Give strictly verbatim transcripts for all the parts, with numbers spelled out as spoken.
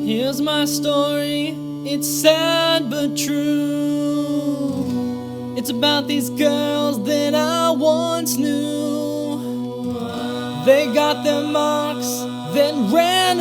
Here's my story, it's sad but true. It's about these girls that I once knew. They got their marks, then ran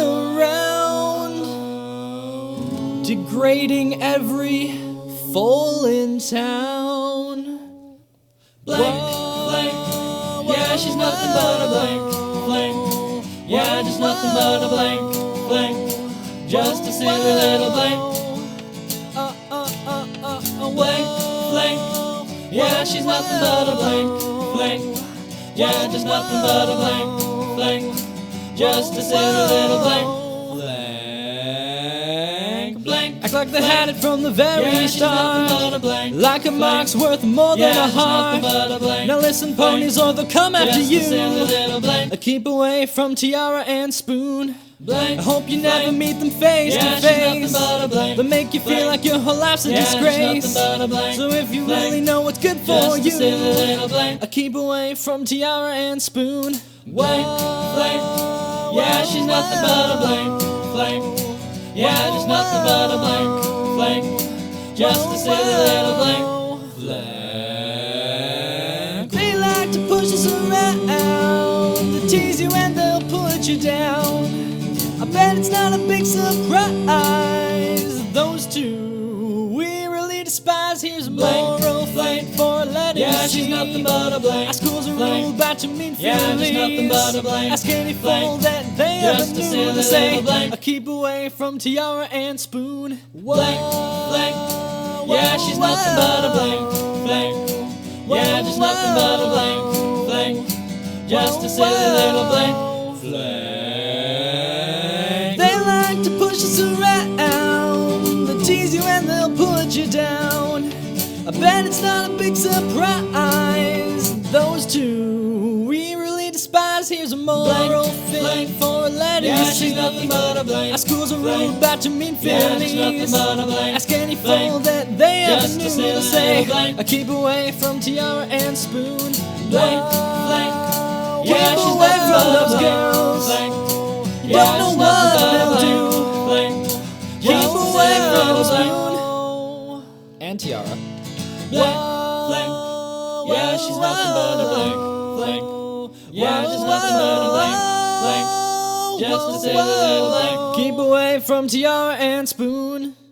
around, degrading every fool in town. Blank, blank, yeah, she's nothing but a blank, blank. Yeah, just nothing but a blank, blank. Just a silly little blank. Uh, uh, uh, uh, uh, Blank, blank. Yeah, she's nothing but a blank, blank. Yeah, just nothing but a blank, blank. Just a silly little blank. Blank, blank. Act like they had it from the very Yeah, she's nothing start. but a blank, Like a mark's worth more yeah, than a just nothing heart. but a blank. Now listen, ponies, or they'll come after Just a silly you. little blank, Uh, Keep away from Tiara and Spoon. blank. I hope you never blank. meet them face Yeah, to she's nothing face. but a blank, They make you feel blank. like your whole life's a Yeah, she's disgrace. nothing but a blank, So if you blank. really know what's good for Just a you, silly little blank. uh, keep away from Tiara and Spoon. Blank, blank. Yeah, she's nothing but a blank, blank. Yeah, just nothing but a blank, blank. Just a silly little blank, blank. They like to push us around, they tease you and they'll put you down. I bet it's not a big surprise, those two we really despise. Here's a Blank, moral blank. fate for letting Yeah, you she's see. nothing but a blank, Our schools are blank. ruled by to mean Yeah, just feelings. nothing but a blank, Ask any blank. fool that they Just a ever knew silly to say, little blank. I keep away from Tiara and Spoon. Blank, blank. Yeah, she's nothing but a blank, blank. Yeah, just nothing but a blank, blank. Just a silly little blank, blank. They like to push us around, they'll tease you and they'll put you down. I bet it's not a big surprise, those two we really despise. Here's a moral Blank, fate blank. for letting Yeah, you see. she's nothing but a blank, Our schools are blank. ruled by to mean Yeah, just nothing feelings. but a blank, Ask any blank. fool that they ever Just a knew silly to say, little blank. I keep away from Tiara and Spoon. Blank, blank. Yeah, Keep she's away nothing from but a those blank, girls. blank. Don't Yeah, know just what nothing but a they'll blank, do. blank. Keep Just a away silly from little blank, Spoon and Tiara. blank, blank. Yeah, she's nothing but a blank, blank. Yeah, just nothing but a blank, blank. Just a silly little blank. Keep away from Tiara and Spoon.